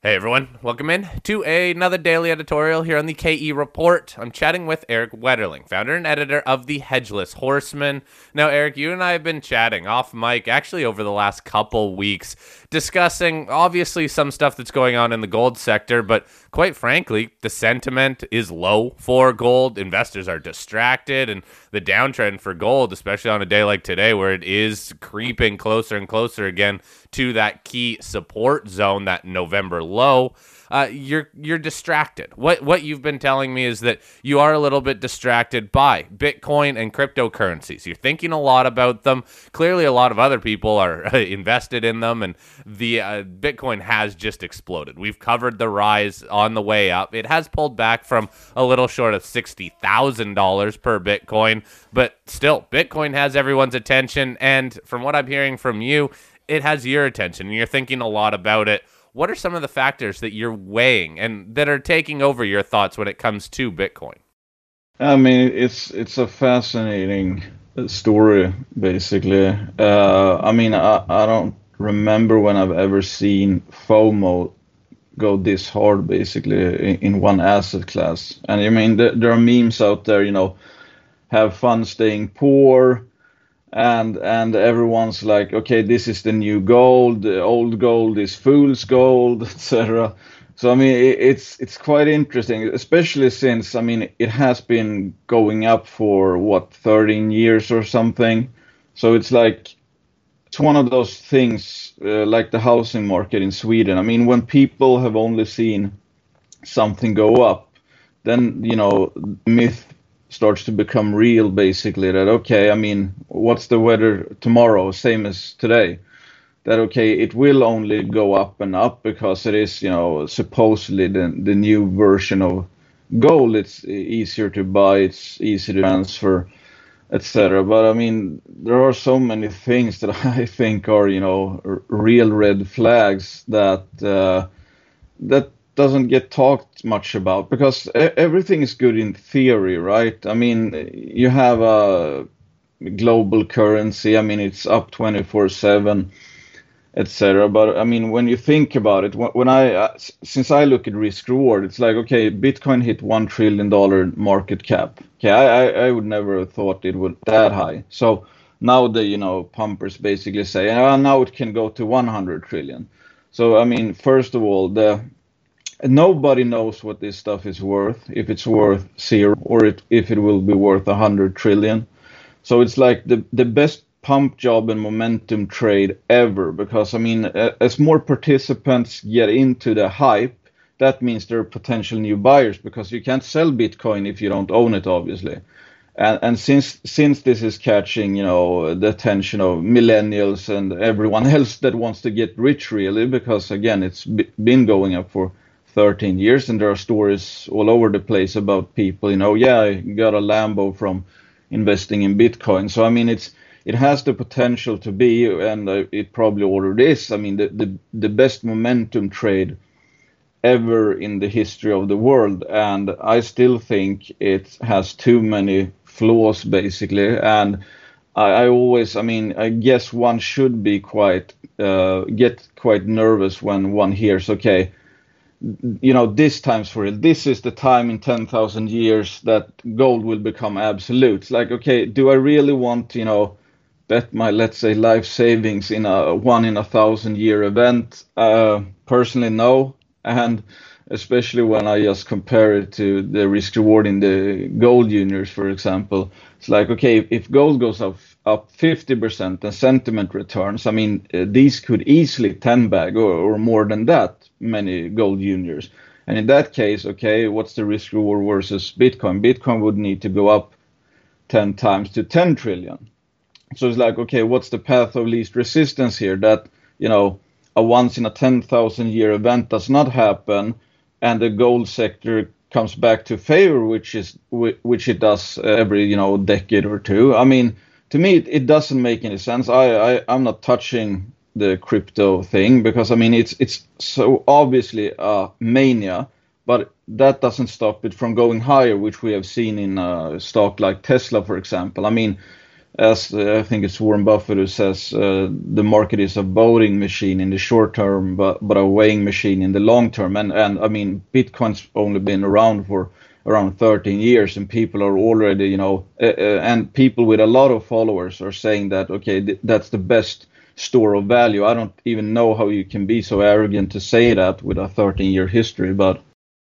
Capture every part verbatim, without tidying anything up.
Hey everyone, welcome in to another daily editorial here on the K E Report. I'm chatting with Eric Wetterling, founder and editor of the Hedgeless Horseman. Now, Eric, you and I have been chatting off mic actually over the last couple weeks, discussing obviously some stuff that's going on in the gold sector, but quite frankly, the sentiment is low for gold. Investors are distracted, and the downtrend for gold, especially on a day like today where it is creeping closer and closer again to that key support zone, that November low, uh, you're you're distracted. What what you've been telling me is that you are a little bit distracted by Bitcoin and cryptocurrencies. You're thinking a lot about them. Clearly, a lot of other people are invested in them, and the uh, Bitcoin has just exploded. We've covered the rise on the way up. It has pulled back from a little short of sixty thousand dollars per Bitcoin, but still, Bitcoin has everyone's attention, and from what I'm hearing from you, it has your attention, and you're thinking a lot about it. What are some of the factors that you're weighing and that are taking over your thoughts when it comes to Bitcoin? I mean, it's it's a fascinating story, basically. Uh, I mean, I, I don't remember when I've ever seen FOMO go this hard, basically, in, in one asset class. And I mean, there, there are memes out there, you know, have fun staying poor. And and everyone's like, okay, this is the new gold. The old gold is fool's gold, et cetera. So I mean, it, it's it's quite interesting, especially since I mean it has been going up for what thirteen years or something. So it's like it's one of those things uh, like the housing market in Sweden. I mean, when people have only seen something go up, then you know myth starts to become real, basically, that okay, I mean, what's the weather tomorrow, same as today, that okay, it will only go up and up because it is, you know, supposedly the, the new version of gold. It's easier to buy, it's easy to transfer, etc. But I mean, there are so many things that I think are, you know, r- real red flags that uh, that doesn't get talked much about, because everything is good in theory, right? I mean, you have a global currency. I mean, it's up twenty-four seven, et cetera. But I mean, when you think about it, when I uh, since I look at risk reward, it's like, okay, Bitcoin hit one trillion dollar market cap. Okay, I, I I would never have thought it would that high. So now the you know pumpers basically say, oh, now it can go to one hundred trillion. So I mean, first of all, the nobody knows what this stuff is worth, if it's worth zero or it, if it will be worth a hundred trillion. So it's like the, the best pump job and momentum trade ever, because I mean, as more participants get into the hype, that means there are potential new buyers, because you can't sell Bitcoin if you don't own it, obviously. And, and since since this is catching, you know, the attention of millennials and everyone else that wants to get rich, really, because again, it's been going up for thirteen years, and there are stories all over the place about people, you know, yeah, I got a Lambo from investing in Bitcoin. So I mean, it's it has the potential to be, and uh, it probably already is, I mean, the, the the best momentum trade ever in the history of the world. And I still think it has too many flaws, basically. And I, I always, I mean, I guess one should be quite uh, get quite nervous when one hears, okay, you know, this time's for real. This is the time in ten thousand years that gold will become absolute. It's like, okay, do I really want, you know, bet my, let's say, life savings in a one in a thousand year event? Uh, personally, no. And especially when I just compare it to the risk reward in the gold juniors, for example, it's like, okay, if gold goes up up fifty percent and sentiment returns, I mean, uh, these could easily ten bag or, or more than that, many gold juniors. And in that case, okay, what's the risk reward versus Bitcoin? Bitcoin would need to go up ten times to ten trillion. So it's like, okay, what's the path of least resistance here? That, you know, a once in a ten thousand year event does not happen, and the gold sector comes back to favor, which is which it does every, you know, decade or two. I mean, to me, it, it doesn't make any sense. I, I I'm not touching the crypto thing, because I mean, it's it's so obviously a mania, but that doesn't stop it from going higher, which we have seen in a stock like Tesla, for example. I mean, as uh, I think it's Warren Buffett who says, uh, the market is a voting machine in the short term, but but a weighing machine in the long term. And and I mean, Bitcoin's only been around for around thirteen years, and people are already, you know, uh, uh, and people with a lot of followers are saying that, okay, th- that's the best store of value. I don't even know how you can be so arrogant to say that with a thirteen year history, but.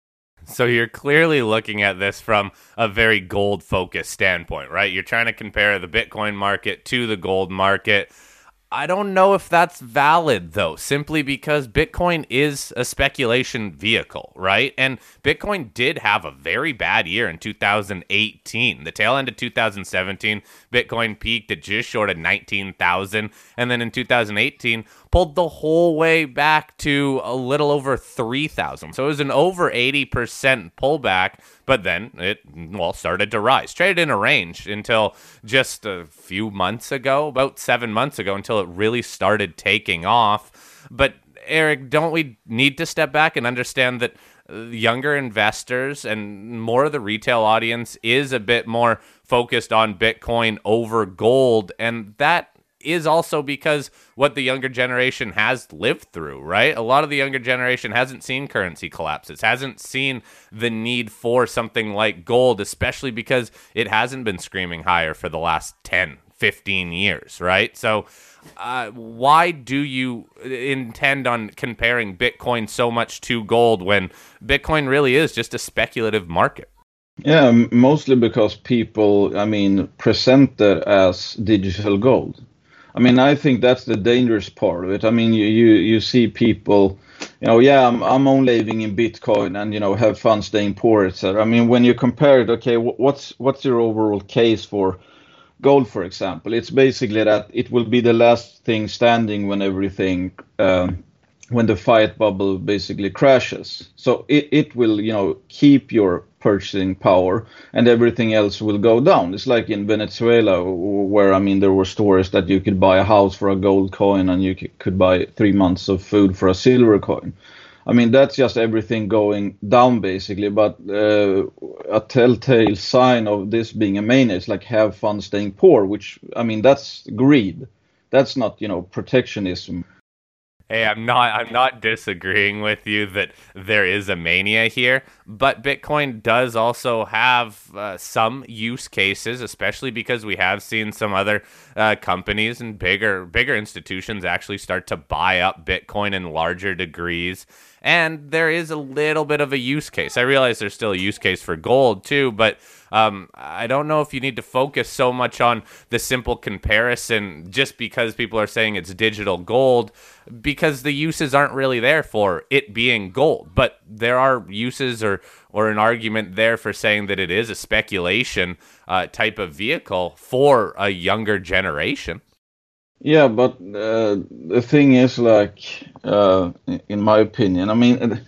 So you're clearly looking at this from a very gold-focused standpoint, right? You're trying to compare the Bitcoin market to the gold market. I don't know if that's valid, though, simply because Bitcoin is a speculation vehicle, right? And Bitcoin did have a very bad year in two thousand eighteen. The tail end of two thousand seventeen, Bitcoin peaked at just short of nineteen thousand. And then in two thousand eighteen, pulled the whole way back to a little over three thousand. So it was an over eighty percent pullback, but then it, well, started to rise. Traded in a range until just a few months ago, about seven months ago, until it really started taking off. But Eric, don't we need to step back and understand that younger investors and more of the retail audience is a bit more focused on Bitcoin over gold, and that is also because what the younger generation has lived through, right? A lot of the younger generation hasn't seen currency collapses, hasn't seen the need for something like gold, especially because it hasn't been screaming higher for the last ten, fifteen years, right? So uh, why do you intend on comparing Bitcoin so much to gold when Bitcoin really is just a speculative market? Yeah, m- mostly because people, I mean, present it as digital gold. I mean, I think that's the dangerous part of it. I mean, you you, you see people, you know, yeah, I'm I'm only living in Bitcoin and, you know, have fun staying poor, et cetera. I mean, when you compare it, okay, wh- what's what's your overall case for gold, for example? It's basically that it will be the last thing standing when everything, um, when the fiat bubble basically crashes. So it, it will, you know, keep your purchasing power and everything else will go down. It's like in Venezuela, where, I mean, there were stories that you could buy a house for a gold coin and you could buy three months of food for a silver coin. I mean, that's just everything going down, basically. But uh, a telltale sign of this being a mania is like have fun staying poor, which, I mean, that's greed. That's not, you know, protectionism. Hey, I'm not I'm not disagreeing with you that there is a mania here, but Bitcoin does also have uh, some use cases, especially because we have seen some other uh, companies and bigger bigger institutions actually start to buy up Bitcoin in larger degrees. And there is a little bit of a use case. I realize there's still a use case for gold too, but um, I don't know if you need to focus so much on the simple comparison just because people are saying it's digital gold, because the uses aren't really there for it being gold. But there are uses or or an argument there for saying that it is a speculation uh, type of vehicle for a younger generation. Yeah, but uh, the thing is, like, uh, in my opinion, I mean,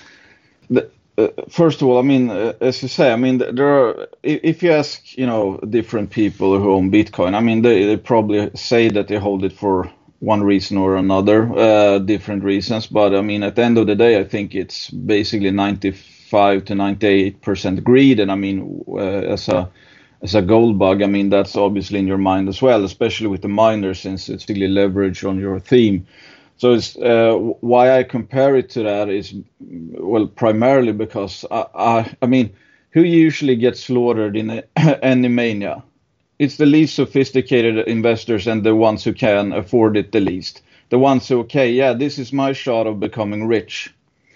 the, uh, first of all, I mean, uh, as you say, I mean, there are, if you ask, you know, different people who own Bitcoin, I mean, they, they probably say that they hold it for one reason or another, uh, different reasons. But I mean, at the end of the day, I think it's basically ninety-five to ninety-eight percent greed. And I mean, uh, as a as a gold bug, I mean, that's obviously in your mind as well, especially with the miners, since it's really leverage on your theme. So it's, uh, why I compare it to that is, well, primarily because, I, I, I mean, who usually gets slaughtered in a, any mania? It's the least sophisticated investors and the ones who can afford it the least. The ones who, okay, yeah, this is my shot of becoming rich.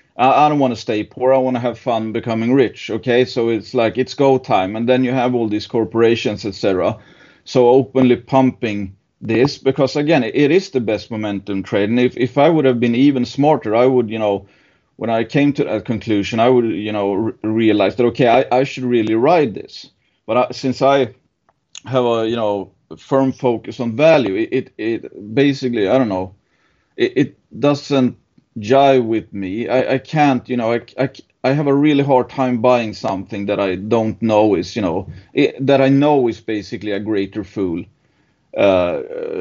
I don't want to stay poor. I want to have fun becoming rich. Okay, so it's like it's go time, and then you have all these corporations, et cetera. So openly pumping this because again, it is the best momentum trade. And if if I would have been even smarter, I would, you know, when I came to that conclusion, I would, you know, r- realize that okay, I, I should really ride this. But I, since I have a, you know, firm focus on value, it it, it basically, I don't know, it, it doesn't jive with me. I, I can't, you know, I, I, I have a really hard time buying something that I don't know is, you know, it, that I know is basically a greater fool, uh,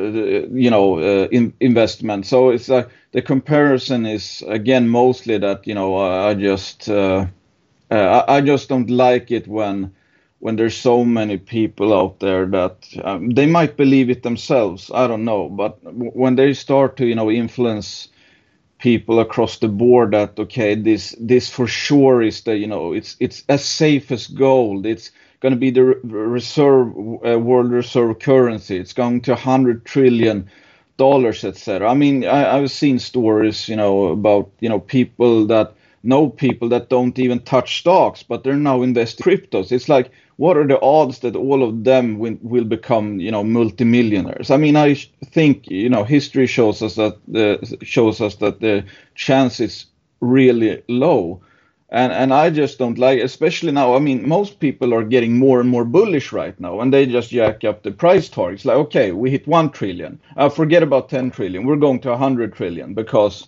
you know, uh, in, investment. So it's like uh, the comparison is again mostly that, you know, I just, uh, uh, I just don't like it when when there's so many people out there that um, they might believe it themselves. I don't know, but w- when they start to, you know, influence people across the board that okay, this this for sure is the, you know, it's it's as safe as gold. It's going to be the reserve uh, world reserve currency. It's going to one hundred trillion dollars, et cetera. I mean, I, I've seen stories, you know, about, you know, people that know people that don't even touch stocks, but they're now investing in cryptos. It's like, what are the odds that all of them will, will become, you know, multimillionaires? I mean, I think, you know, history shows us that the shows us that the chance is really low. And and I just don't like, especially now. I mean, most people are getting more and more bullish right now, and they just jack up the price targets. Like, okay, we hit one trillion. Uh, forget about ten trillion. We're going to one hundred trillion because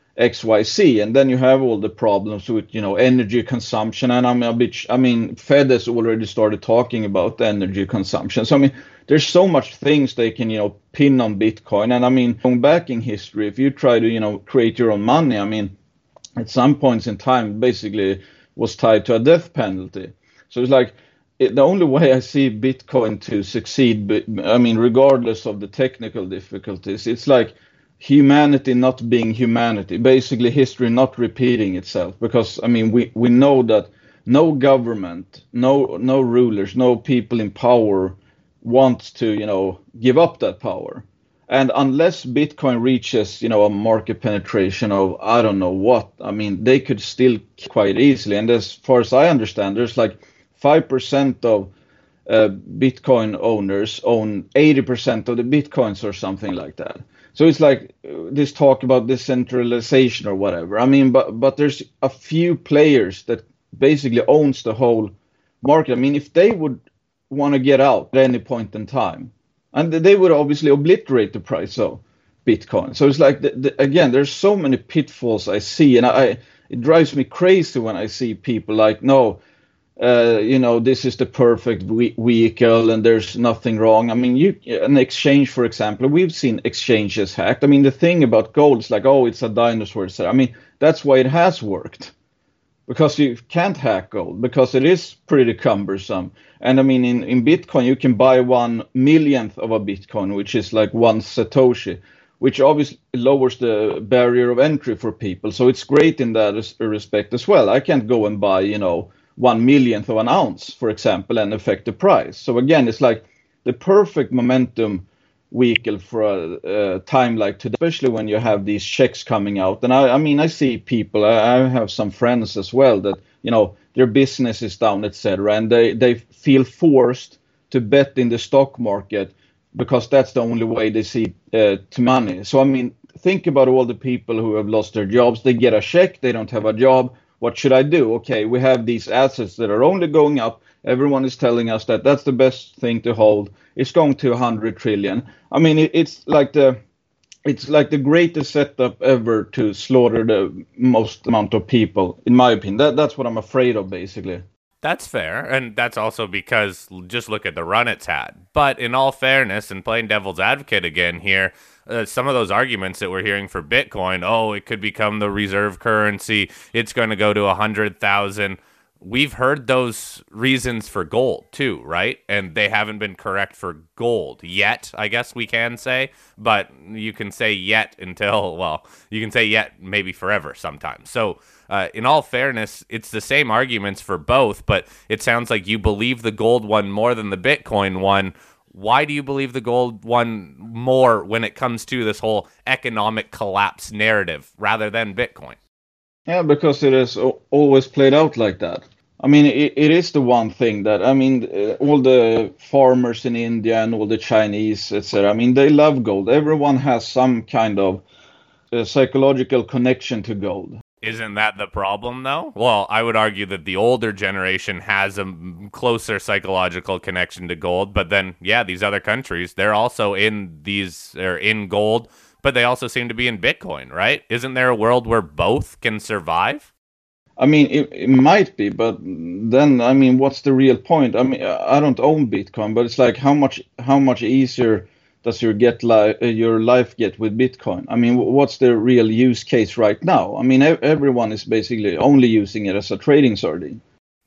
X Y Z, and then you have all the problems with, you know, energy consumption. And I'm a bit, I mean, Fed has already started talking about the energy consumption. So I mean, there's so much things they can, you know, pin on Bitcoin. And I mean, going back in history, if you try to, you know, create your own money, I mean, at some points in time, basically was tied to a death penalty. So it's like it, the only way I see Bitcoin to succeed, I mean, regardless of the technical difficulties, it's like humanity not being humanity, basically history not repeating itself. Because I mean, we, we know that no government, no no rulers, no people in power wants to, you know, give up that power. And unless Bitcoin reaches, you know, a market penetration of, I don't know what, I mean, they could still quite easily. And as far as I understand, there's like five percent of uh, Bitcoin owners own eighty percent of the Bitcoins or something like that. So it's like uh, this talk about decentralization or whatever. I mean, but but there's a few players that basically owns the whole market. I mean, if they would want to get out at any point in time, and they would obviously obliterate the price of Bitcoin. So it's like, the, the, again, there's so many pitfalls I see, and I it drives me crazy when I see people like, no, uh, you know, this is the perfect we- vehicle and there's nothing wrong. I mean, you an exchange, for example, we've seen exchanges hacked. I mean, the thing about gold is like, oh, it's a dinosaur. I mean, that's why it has worked. Because you can't hack gold, because it is pretty cumbersome. And I mean, in, in Bitcoin, you can buy one millionth of a Bitcoin, which is like one Satoshi, which obviously lowers the barrier of entry for people. So it's great in that respect as well. I can't go and buy, you know, one millionth of an ounce, for example, and affect the price. So again, it's like the perfect momentum vehicle for a, a time like today, especially when you have these checks coming out. And I, I mean, I see people, I, I have some friends as well that, you know, their business is down, et cetera. And they, they feel forced to bet in the stock market because that's the only way they see uh, to money. So, I mean, think about all the people who have lost their jobs. They get a check, they don't have a job. What should I do? Okay, we have these assets that are only going up. Everyone is telling us that that's the best thing to hold. It's going to one hundred trillion. I mean, it, it's like the it's like the greatest setup ever to slaughter the most amount of people, in my opinion. That that's what I'm afraid of, basically. That's fair, and that's also because just look at the run it's had. But in all fairness, and playing devil's advocate again here, uh, some of those arguments that we're hearing for Bitcoin, oh, it could become the reserve currency, it's going to go to one hundred thousand. We've heard those reasons for gold too, right? And they haven't been correct for gold yet, I guess we can say. But you can say yet until, well, you can say yet maybe forever sometimes. So uh, in all fairness, it's the same arguments for both, but it sounds like you believe the gold one more than the Bitcoin one. Why do you believe the gold one more when it comes to this whole economic collapse narrative rather than Bitcoin? Yeah, because it has always played out like that. I mean, it, it is the one thing that, I mean, uh, all the farmers in India and all the Chinese, et cetera, I mean, they love gold. Everyone has some kind of uh, psychological connection to gold. Isn't that the problem, though? Well, I would argue that the older generation has a closer psychological connection to gold. But then, yeah, these other countries, they're also in these, or in gold, but they also seem to be in Bitcoin, right? Isn't there a world where both can survive? I mean, it, it might be, but then, I mean, what's the real point? I mean, I don't own Bitcoin, but it's like, how much, how much easier does your get li- your life get with Bitcoin? I mean, what's the real use case right now? I mean, everyone is basically only using it as a trading sardine.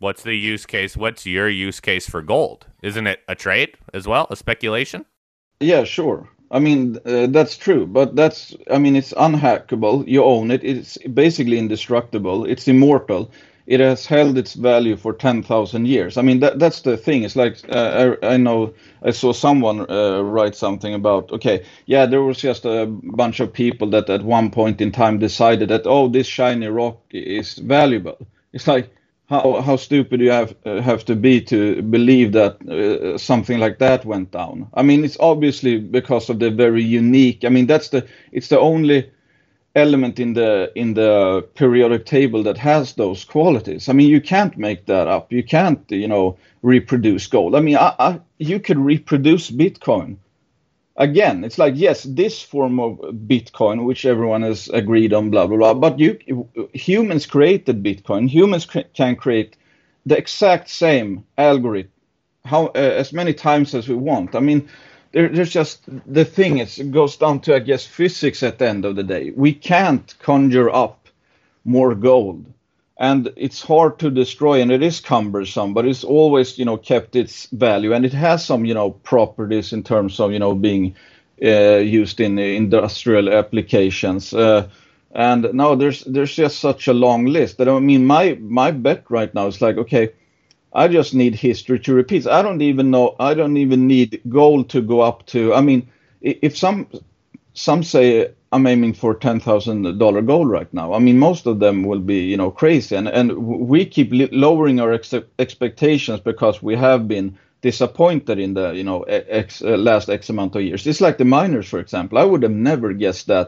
What's the use case? What's your use case for gold? Isn't it a trade as well, a speculation? Yeah, sure. I mean, uh, that's true, but that's, I mean, it's unhackable. You own it. It's basically indestructible. It's immortal. It has held its value for ten thousand years. I mean, that that's the thing. It's like, uh, I, I know I saw someone uh, write something about, okay, yeah, there was just a bunch of people that at one point in time decided that, oh, this shiny rock is valuable. It's like, how how stupid you have uh, have to be to believe that uh, something like that went down. I mean, it's obviously because of the very unique. I mean, that's the it's the only element in the in the periodic table that has those qualities. I mean, you can't make that up. You can't, you know, reproduce gold. I mean, I, I, you could reproduce Bitcoin. Again, it's like, yes, this form of Bitcoin, which everyone has agreed on, blah, blah, blah. But you humans created Bitcoin. Humans cre- can create the exact same algorithm how uh, as many times as we want. I mean, there, there's just the thing is, it goes down to, I guess, physics at the end of the day. We can't conjure up more gold. And it's hard to destroy, and it is cumbersome, but it's always, you know, kept its value, and it has some, you know, properties in terms of, you know, being uh, used in industrial applications. Uh, and now there's there's just such a long list that, I mean, my my bet right now is like, okay, I just need history to repeat. I don't even know. I don't even need gold to go up to. I mean, if some some say I'm aiming for ten thousand dollar gold right now. I mean, most of them will be, you know, crazy, and and we keep li- lowering our ex- expectations because we have been disappointed in the, you know, ex, uh, last X amount of years. It's like the miners, for example. I would have never guessed that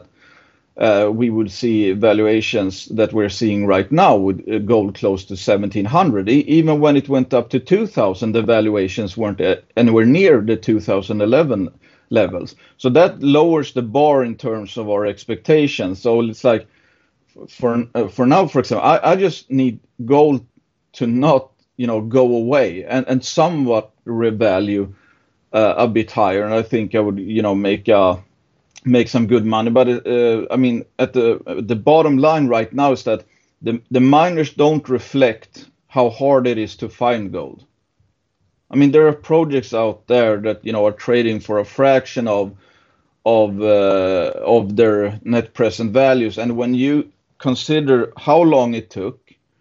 uh, we would see valuations that we're seeing right now with uh, gold close to seventeen hundred. E- even when it went up to two thousand, the valuations weren't uh, anywhere near the two thousand eleven levels. So that lowers the bar in terms of our expectations. So it's like, for uh, for now, for example, I, I just need gold to not, you know, go away and, and somewhat revalue uh, a bit higher. And I think I would, you know, make uh, make some good money. But uh, I mean, at the the bottom line right now is that the the miners don't reflect how hard it is to find gold. I mean, there are projects out there that, you know, are trading for a fraction of of uh, of their net present values, and when you consider how long it took,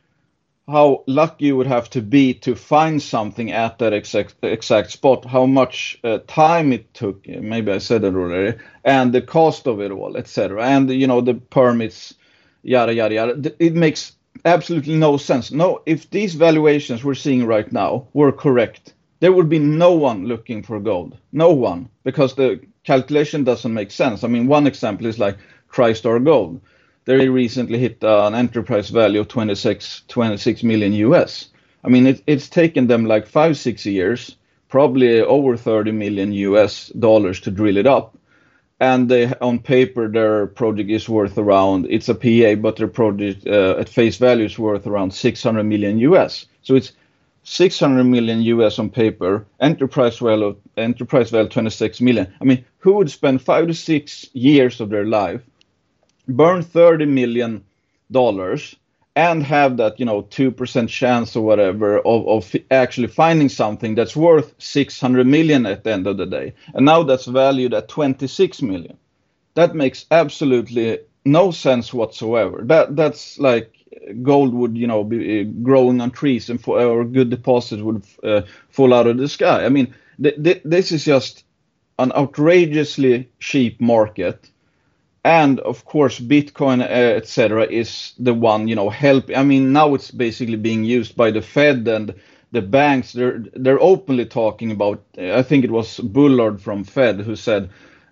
how lucky you would have to be to find something at that exact exact spot, how much uh, time it took, maybe I said it already, and the cost of it all, et cetera, and, you know, the permits, yada yada yada, it makes absolutely no sense. No, if these valuations we're seeing right now were correct, there would be no one looking for gold. No one, because the calculation doesn't make sense. I mean, one example is like TriStar Gold. They recently hit uh, an enterprise value of twenty-six, twenty-six million U S. I mean, it, it's taken them like five, six years, probably over thirty million U S dollars to drill it up. And they, on paper, their project is worth around, it's a P A, but their project uh, at face value is worth around six hundred million U S. So it's six hundred million U S on paper, enterprise value, enterprise value twenty-six million. I mean, who would spend five to six years of their life, burn thirty million dollars, and have that, you know, two percent chance or whatever of, of actually finding something that's worth six hundred million at the end of the day? And now that's valued at twenty-six million. That makes absolutely no sense whatsoever. That that's like gold would, you know, be growing on trees, and for, or good deposits would uh, fall out of the sky. I mean, th- th- this is just an outrageously cheap market. And of course, Bitcoin, uh, et cetera, is the one, you know, help. I mean, now it's basically being used by the Fed and the banks. They're they're openly talking about. I think it was Bullard from Fed who said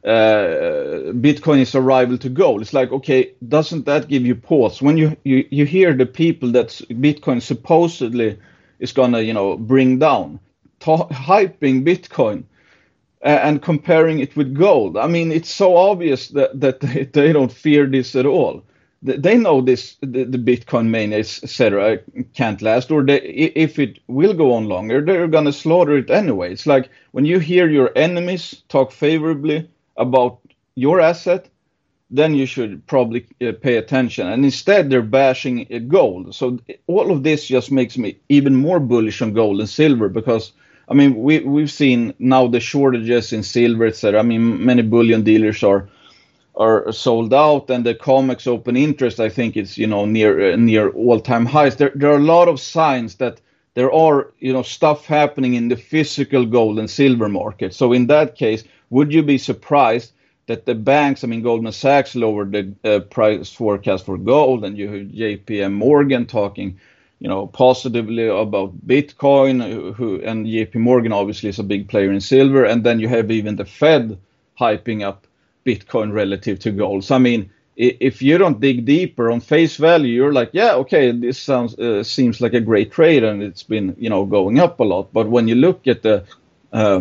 uh, Bitcoin is a rival to gold. It's like, okay, doesn't that give you pause when you you, you hear the people that Bitcoin supposedly is gonna, you know, bring down, ta- hyping Bitcoin and comparing it with gold? I mean, it's so obvious that, that they, they don't fear this at all. They know this, the, the Bitcoin mania, et cetera, can't last, or they, if it will go on longer, they're going to slaughter it anyway. It's like when you hear your enemies talk favorably about your asset, then you should probably uh, pay attention. And instead, they're bashing uh, gold. So all of this just makes me even more bullish on gold and silver because, I mean, we, we've seen now the shortages in silver, et cetera. I mean, many bullion dealers are are sold out, and the COMEX open interest, I think, it's, you know, near uh, near all-time highs. There, there are a lot of signs that there are, you know, stuff happening in the physical gold and silver market. So in that case, would you be surprised that the banks, I mean, Goldman Sachs lowered the uh, price forecast for gold, and you heard J P M Morgan talking, you know, positively about Bitcoin, who, and J P Morgan obviously is a big player in silver, and then you have even the Fed hyping up Bitcoin relative to gold. So I mean, if you don't dig deeper on face value, you're like, yeah, okay, this sounds uh, seems like a great trade, and it's been, you know, going up a lot. But when you look at the uh,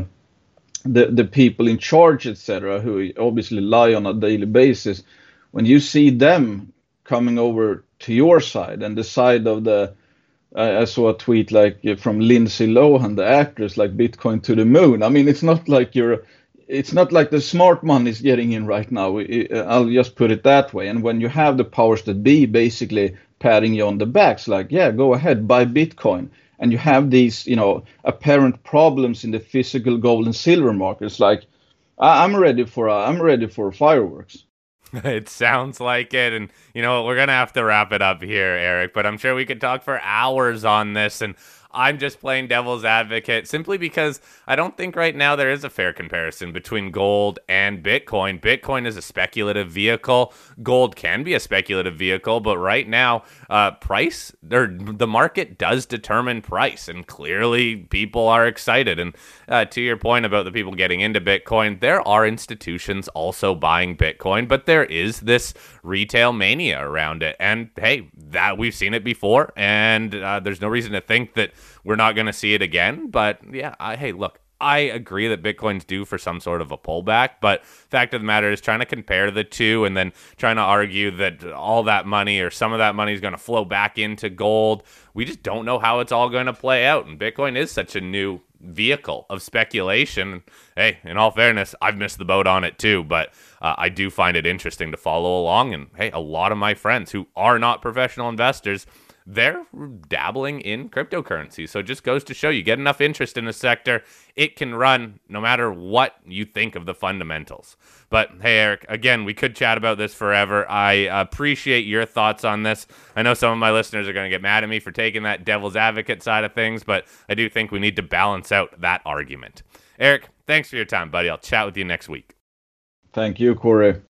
the the people in charge, et cetera, who obviously lie on a daily basis, when you see them coming over to your side and the side of the, uh, I saw a tweet like from Lindsay Lohan, the actress, like Bitcoin to the moon. I mean, it's not like you're, it's not like the smart money is getting in right now. I'll just put it that way. And when you have the powers that be basically patting you on the backs, like, yeah, go ahead, buy Bitcoin. And you have these, you know, apparent problems in the physical gold and silver markets. Like, I'm ready for, uh, I'm ready for fireworks. It sounds like it. And, you know, we're going to have to wrap it up here, Eric, but I'm sure we could talk for hours on this. And I'm just playing devil's advocate simply because I don't think right now there is a fair comparison between gold and Bitcoin. Bitcoin is a speculative vehicle. Gold can be a speculative vehicle, but right now, uh, price, or the market does determine price, and clearly people are excited. And uh, to your point about the people getting into Bitcoin, there are institutions also buying Bitcoin, but there is this retail mania around it. And hey, that we've seen it before, and uh, there's no reason to think that we're not going to see it again. But yeah, I, hey, look, I agree that Bitcoin's due for some sort of a pullback, but fact of the matter is trying to compare the two and then trying to argue that all that money or some of that money is going to flow back into gold. We just don't know how it's all going to play out. And Bitcoin is such a new vehicle of speculation. Hey, in all fairness, I've missed the boat on it too, but uh, I do find it interesting to follow along. And hey, a lot of my friends who are not professional investors, they're dabbling in cryptocurrency. So it just goes to show you get enough interest in a sector, it can run no matter what you think of the fundamentals. But hey, Eric, again, we could chat about this forever. I appreciate your thoughts on this. I know some of my listeners are going to get mad at me for taking that devil's advocate side of things, but I do think we need to balance out that argument. Eric, thanks for your time, buddy. I'll chat with you next week. Thank you, Corey.